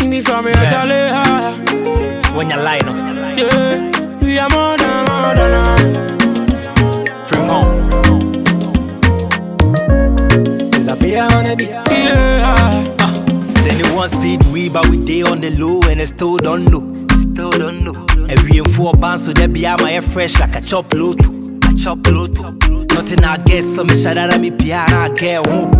me from me, Charlie. When you lie, no. Yeah, we are more than From home. Disappear on the beat. Yeah. Then they want speed we, but we day on the low and I still don't know. And we in 4 bands, so they be out my air fresh like a chop loto. Nothing I guess, so me shout out at me piara, get hope.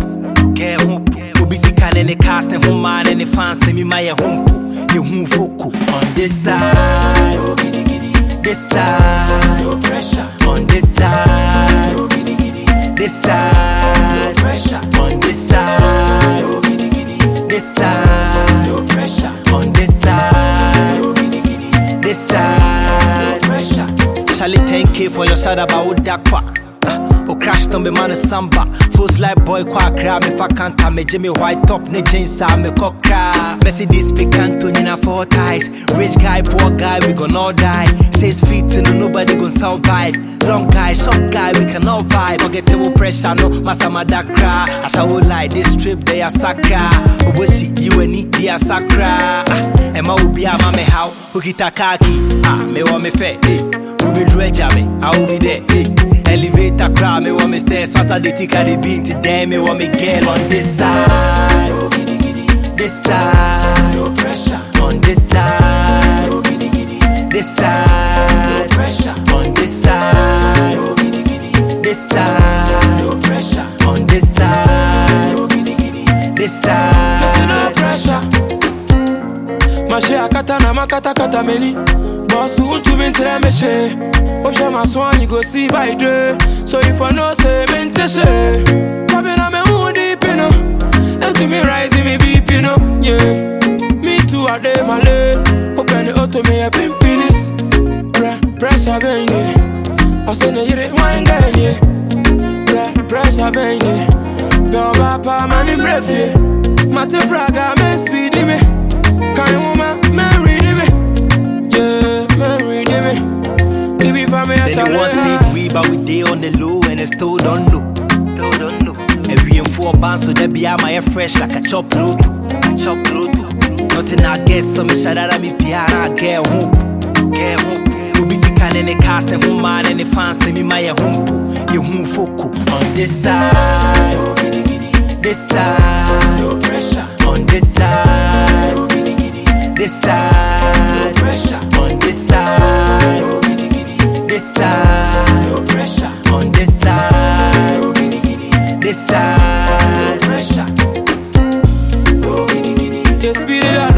Busy can any cast and home man and the fans tell me my home. You who foco on this side, this side, No pressure. on this side, this side, No pressure. on this side, this side, No pressure. on this side, this side. No pressure. Charlie 10K for your shout about Dakwa. O crash on me man samba. Fools like boy kwa crab me fa kanta me Jimmy white top ne jeans a me kokra. Mercedes picanto nina 4 ties. Rich guy, poor guy, we gon' all die. 6 feet to no nobody gon' survive. Long guy, short guy, we can all vibe. Forget the pressure, no masama dakra. I shall lie, this trip they are sakra. Oboshi, you and it, they are sakra. Emma will be a mame how, Hukita kaki. Me want me fe, be dredge me, I will be there. Elevator crowd, me want me stairs. Fast as the tick of the bean today, me want me girl on this side, this side, No pressure. on this side, this side, No pressure. on this side, this side, No pressure. on this side, this Listen, no side. pressure. Mashe akata na makata kata meni. Boss who to me tell me she. Osha my swan you go see by day. So if I know say me she. Coming on me who deep you know. And to me rising me beep you know. Yeah. Me too a day my lane. Open the auto me a pimpinis. Pressure bang yeah. I say no you didn't wine gang yeah. Pressure bang yeah. Go papa man in breath yeah. Mate praga me speed me. Can woman marry me? Yeah, marry me. Give me for me a Then they want speed we, but we day on the low and I still don't know. And we in 4 bands, so they be out my air fresh like a chop loto. Nothing I guess, so me shout out at me piara, get hope. We busy can any cast and home man and the fans tell me my home. You who foco on this side, this side, No pressure. on this side, this side, No pressure. on this side, this side, No pressure. on this side, this No side. pressure. Just beat it up.